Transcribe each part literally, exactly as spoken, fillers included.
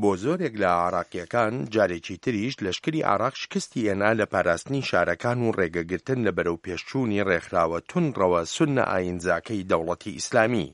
بۆ زۆرێک لە عراقیەکان جارێکی تریش لەشکری عراق شکستی هێنا لە پاراستنی شارەکان و ڕێگەگرتن لە بەرەو پێشچوونی ڕێکخراوە تونڕەوە سونە ئایینزاکەی دەوڵەتی ئیسلامی.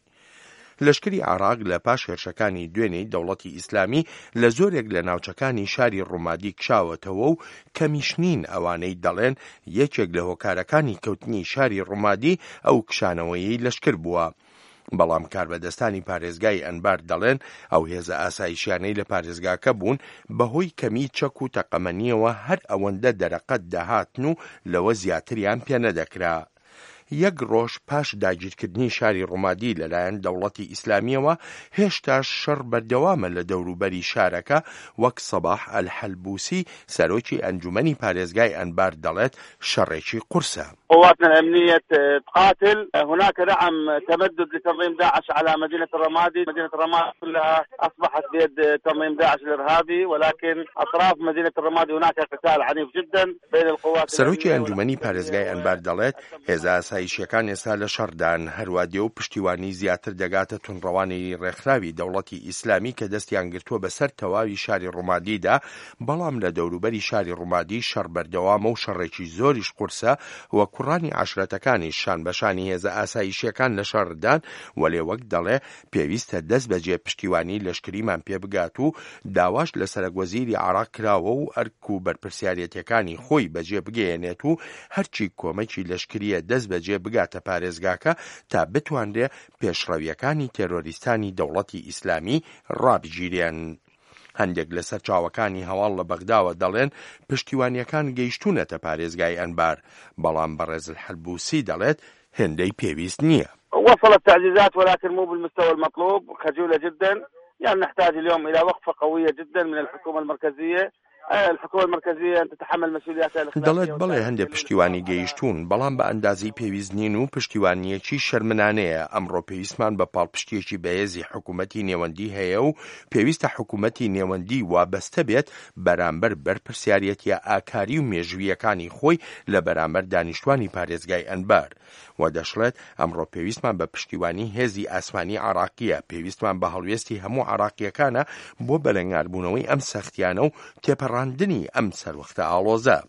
لەشکری عراق لە پاش هێرشەکانی دوێنەی دەوڵەتی ئیسلامی لە زۆرێک لە ناوچەکانی شاری ڕوومادی کشاوەتەوە و کەمیشنین ئەوانەی دەڵێن یەکێک لە هۆکارەکانی کەوتنی شاری ڕوومادی ئەو کشانەوەیی لەشکر بووە. بەڵام کاربەدەستانی پارێزگای ئەنبار دەڵێن ئەو هێزە ئاسایشیانەی لە پارێزگاکە بوون بەهۆی کەمی چەک و تەقەمەنیەوە هەر ئەوەندە دەرەقەت دەهاتن و لەوە زیاتریان پێ نەدەکرا. یەک ڕۆژ پاش داگیرکردنی شاری ڕوومادی لەلایەن دەوڵەتی ئیسلامیەوە هێشتا شەڕ بەردەوامە لە دەوروبەری شارەکە، وەک سەباح ئەلحەلبوسی سەرۆکی ئەنجومەنی پارێزگای ئەنبار دەڵێت شەڕێکی قورسە. قواتنا الأمنية تقاتل. هناك نعم تمدد لتنظيم داعش على مدينة الرمادي. مدينة الرمادي كلها أصبحت بيد تنظيم داعش الإرهابي، ولكن أطراف مدينة الرمادي هناك قتال عنيف جدا بين القوات. سەرۆکی ئەنجومەنی پارێزگای ئەنبار دەڵێت هێزە ئاسایشیەکان ئێستا لە شەڕدان، هەروە دێ و پشتیوانی زیاتر دەگاتە تونڕەوانی ڕێکخراوی دەوڵەتی ئیسلامی کە دەستیان گرتووە بەسەر تەواوی شاری ڕوومادیدا. بەڵام لە دەوروبەری شاری ڕوومادی شەڕ بەردەوامە و شەڕێکی زۆریش قورسە، وە کوڕانی عاشرەتەکانی شان بەشانی هێزە ئاسایشیەکان لە شەڕدان، وەلێ وەک دەڵێ پێویستە دەست بەجێ پشتیوانی لەشکریمان پێ بگات و داواش لە سەرۆکوەزیری عراق کراوە و ئەرک و بەرپرسیارەتیەکانی خۆی بەجێ بگەێنێت و هەرچی کۆمەکی لەشکریە دەست بەجێ بگاتە پارێزگاکە تا بتوانرێ پێشڕەویەکانی تێرۆریستانی دەوڵەتی ئیسلامی ڕابگیرێن. هەندێک لە سەرچاوەکانی هەواڵ لە بەغداوە دەڵێن پشتیوانیەکان گەیشتوونەتە پارێزگای ئەنبار، بەڵام بەڕێز الحەلبوسی دەڵێت هێندەی پێویست نییە. وصلت تعزيزات ولكن مو بالمستوى المطلوب، خجولة جدا. يعني نحتاج اليوم إلى وقفة قوية جدا من الحكومة المركزية. الحكومة المركزية أن تتحمل مسؤولياتها الاخلاقية. دەڵێت بەڵێ هەندێک پشتیوانی گەیشتوون، بەڵام بە ئەندازی پێویست نین و پشتیوانیەکی شەرمنانەیە. ئەمڕۆ پێویستمان بە پاڵپشتیەکی بەهێزی حکوومەتی نێوەندی هەیە و پێویستە حکوومەتی نێوەندی وابەستە بێت بەرامبەر بەرپرسیارەتیە ئاکاری و مێژوویەکانی خۆی لە بەرامبەر دانیشتوانی پارێزگای ئەنبار. و دەشڵێت ئەمڕۆ پێویستمان بە پشتیوانی هێزی ئاسمانی عراقیە، پێویستمان بە هەڵوێستی هەموو عراقیەکانە بۆ بەلەنگاربوونەوەی ئەم سەختیانە و تێپەڕاندنی ئەم سەروەختە ئاڵۆزە.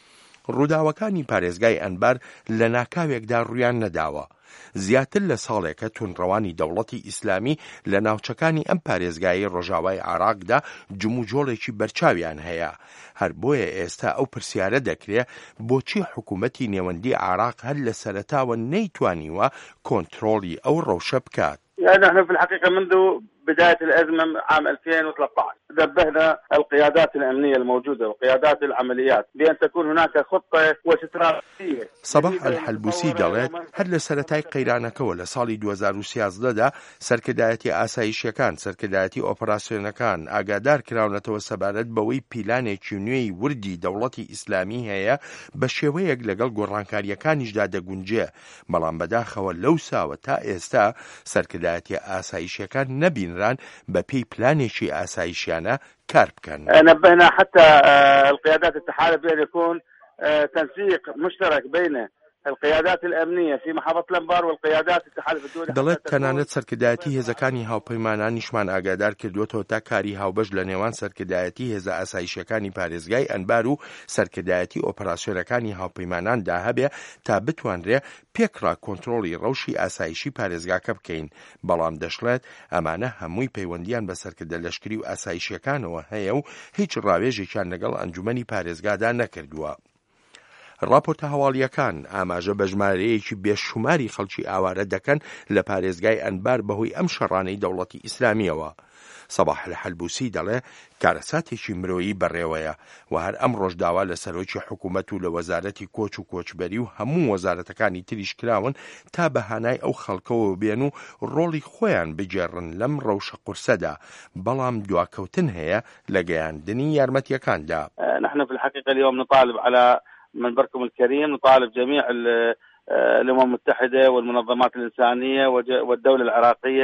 ڕووداوەکانی پارێزگای ئەنبار لە ناکاوێکدا ڕوویان نەداوە. زیاتر لە ساڵێکە تونڕەوانی دەوڵەتی ئیسلامی لە ناوچەکانی ئەم پارێزگایی ڕۆژاوای عراقدا جموجۆڵێکی بەرچاویان هەیە. هەر بۆیە ئێستا ئەو پرسیارە دەکرێ بۆچی حکوومەتی نێوەندی عراق هەر لە سەرەتاوە نەیتوانیوە کۆنتڕۆڵی ئەو ڕەوشە بکات. يعني نحن في الحقيقة منذ بداية الأزمة عام ألفين وثلاثة عشر نبهنا القيادات الأمنية الموجودة وقيادات العمليات بأن تكون هناك خطة واستراتيجية. سەباح ئەلحەلبوسی دەڵێت هەر لە سەرەتای قەیرانەکەوە لە ساڵی دوو هەزار و سیازدەدا سەرکردایەتی ئاسایشیەکان، سەرکردایەتی ئۆپەراسیۆنەکان ئاگادار کراونەتەوە سەبارەت بەوەی پیلانێکی نوێی وردی دەوڵەتی ئیسلامی هەیە بە شێوەیەک لەگەڵ گۆڕانکاریەکانیشدا دەگونجێ. بەڵام بەداخەوە لەو ساوە تا ئێستا سەرکردایەتی ئاسایشیەکان نەبینران بە پێی پلانێکی ئاسایشیانە کار بکەن. نبهنا حتى القيادات التحالف بأن يكون تنسيق مشترك بين القيادات الأمنية في محافظة الأنبار والقيادات التحالف الدولي. دەڵێت تەنانەت سەرکردایەتی هێزەکانی هاوپەیمانانیشمان ئاگادار کردوێتەوە تا کاری هاوبەش لە نێوان سەرکردایەتی هێزە ئاسایشیەکانی پارێزگای ئەنبار و سەرکردایەتی ئۆپەراسیۆنەکانی هاوپەیماناندا هەبێ تا بتوانرێ پێکڕا کۆنتڕۆڵی ڕەوشی ئاسایشی پارێزگاکە بکەین. بەڵام دەشڵێت ئەمانە هەمووی پەیوەندیان بە سەرکردە لەشکری و ئاسایشیەکانەوە هەیە و هیچ ڕاوێژێکیان لەگەڵ ئەنجومەنی پارێزگادا نەکردووە. راپۆرتە هەواڵیەکان ئاماژە بە ژمارەیەکی بێشوماری خەڵکی ئاوارە دەکەن لە پارێزگای ئەنبار بەهۆی ئەم شەڕانەی دەوڵەتی ئیسلامیەوە. سەباح الحەلبوسی دەڵێ کارەساتێکی مرۆیی بەڕێوەیە و هەر ئەم ڕۆژ داوا لە سەرۆکی حکوومەت و لە وەزارەتی کۆچ و کۆچبەری و هەموو وەزارەتەکانی تریش کراون تا بەهانای ئەو خەڵکەوە بێن و ڕۆڵی خۆیان بجێڕن لەم ڕەوشە قورسەدا. بەڵام دواکەوتن هەیە لە گەیاندنی یارمەتیەکاندا. نحن في الحقيقة اليوم نطالب على منبركم الكريم، نطالب جميع الأمم المتحدة والمنظمات الإنسانية والدولة العراقية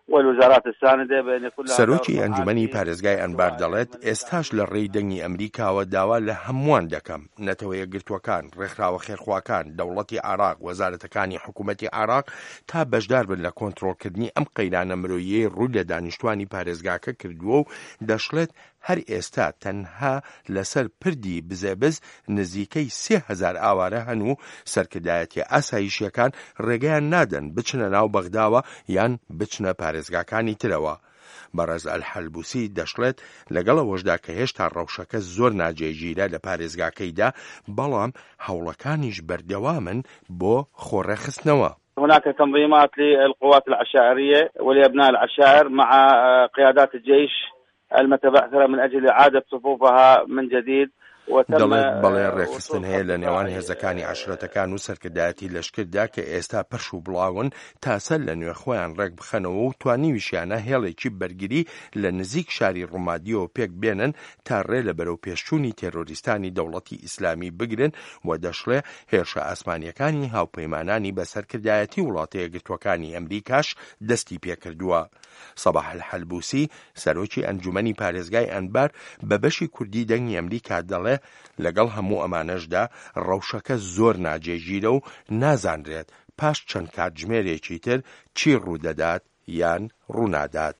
والوزارات الساندة بأن يكون لها سەرۆکی ئەنجومەنی پارێزگای ئەنبار دەڵێت ئێستاش لە ڕێی دەنگی ئەمریکاوە داوا لە هەمووان دەکەم، نەتەوە یەکگرتووەکان، ڕێکخراوە خێرخواکان، دەوڵەتی عێراق، وەزارەتەکانی حکوومەتی عێراق تا بەشدار بن لە کۆنتڕۆڵکردنی ئەم قەیرانە مرۆییەی ڕووی لە دانیشتوانی پارێزگاکە کردووە و دەشڵێت هەر ئێستا تەنها لەسەر پردی بزەبز نزیکەی سێ هەزار ئاوارە هەن و سەرکردایەتی ئاسایشیەکان ڕێگەیان نادەن بچنە ناو بەغداوە یان بچنە پارێزگاکانی ترەوە. بەڕێز ئەلحەلبوسی دەشڵێت لەگەڵەوەشدا کە هێشتا ڕەوشەکە زۆر ناجێگیرە لە پارێزگاکەیدا، بەڵام هەوڵەکانیش بەردەوامن بۆ خۆڕێخستنەوە. هناك تنظيمات للقوات العشائرية ولأبناء العشائر مع قيادات الجيش المتبعثرة من أجل إعادة صفوفها من جديد. دەڵێت بەڵێ ڕێکخستن هەیە لە نێوان هێزەکانی عەشرەتەکان و سەرکردایەتی لەشکردا کە ئێستا پەرش و بڵاون تاسە لە نوێ خۆیان ڕێک بخەنەوە و توانیویشیانە هێڵێکی بەرگری لە نزیک شاری ڕوومادیەوە پێک بێنن تا ڕێ لە بەرەو پێشچوونی تێرۆریستانی دەوڵەتی ئیسلامی بگرن و دەشڵێ هێرشە ئاسمانیەکانی هاوپەیمانانی بە سەرکردایەتی وڵاتە یەکگرتووەکانی ئەمریکاش دەستی پێکردووە. سەباح الحەلبوسی سەرۆکی ئەنجومەنی پارێزگای ئەنبار بە بەشی کوردی دەنگی ئەمریکا دەڵێ لەگەڵ هەموو ئەمانەشدا ڕەوشەکە زۆر ناجێگیرە و نازانرێت پاش چەند کاتژمێرێکی تر چی ڕوودەدات یان ڕوونادات.